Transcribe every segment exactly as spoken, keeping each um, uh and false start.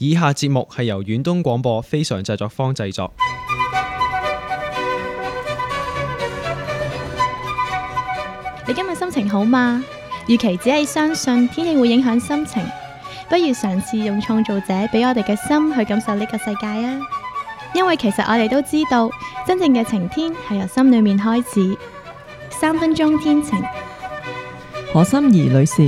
以下節目係由遠東廣播非常製作坊製作。 你今日心情好嗎？與其只係相信天氣會影響心情，不如嘗試用創造者俾我哋嘅心去感受呢個世界啊！因為其實我哋都知道，真正嘅晴天係由心裏面開始。三分鐘天晴， 何心怡女士。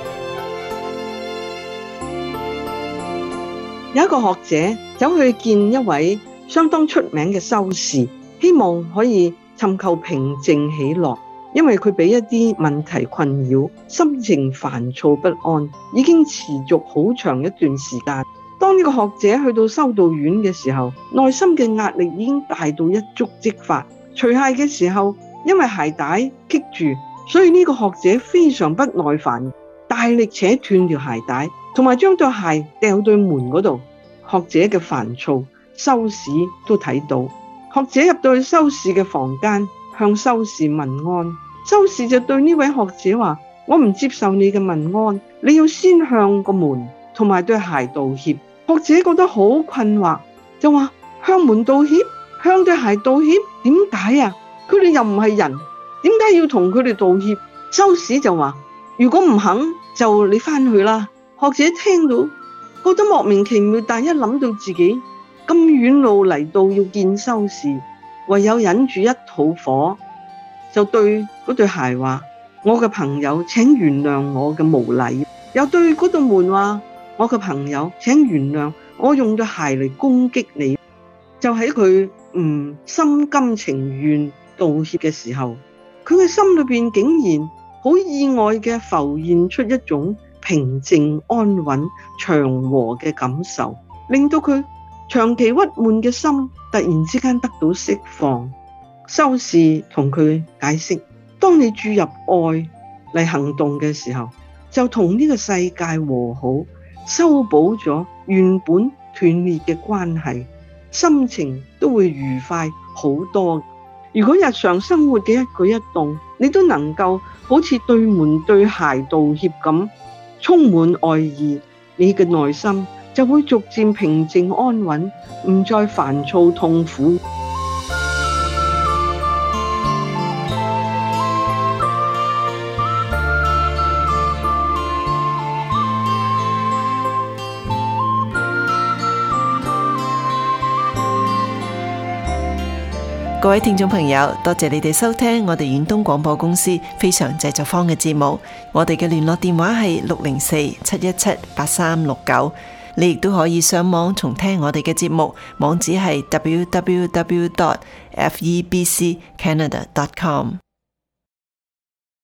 有一個學者走去見一位相當出名嘅修士，希望可以尋求平靜喜樂，因為佢俾一啲問題困擾，心情煩躁不安，已經持續好長一段時間。當呢個學者去到修道院嘅時候，內心嘅壓力已經大到一觸即發。除鞋嘅時候，因為鞋帶棘住，所以呢個學者非常不耐煩，大力扯斷條鞋帶，同埋將對鞋掉到門嗰度。學者嘅煩躁，修士都睇到。學者入到去修士嘅房間，向修士問安。修士就對呢位學者話：我唔接受你嘅問安，你要先向個門同埋對鞋道歉。學者覺得好困惑，就話：向門道歉，向對鞋道歉，點解啊？佢哋又唔係人，點解要同佢哋道歉？修士就話：如果唔肯，就你返去啦。學者聽到覺得莫名其妙，但一諗到自己咁遠路嚟到要見修士，唯有忍住一肚火，就對嗰對鞋話：我嘅朋友，請原諒我嘅無禮。又對嗰道門話：我嘅朋友，請原諒我用對鞋嚟攻擊你。就喺佢唔心甘情願道歉嘅時候，佢嘅心裏邊竟然好意外嘅浮現出一種平靜安穩祥和嘅感受，令到佢長期鬱悶嘅心突然之間得到釋放。修士同佢解釋：當你注入愛嚟行動嘅時候，就同呢個世界和好，修補咗原本斷裂嘅關係，心情都會愉快好多。如果日常生活嘅一舉一動，你都能夠好似對門對鞋道歉咁，充滿愛意，你嘅內心就會逐漸平靜安穩，唔再煩躁痛苦。 各位聽眾朋友，多謝你哋收聽我哋遠東廣播公司非常製作坊嘅節目。我哋嘅聯絡電話係六零四七一七八三六九。你亦都可以上網重聽我哋嘅節目，網址係 double-u double-u double-u dot f e b c canada dot com。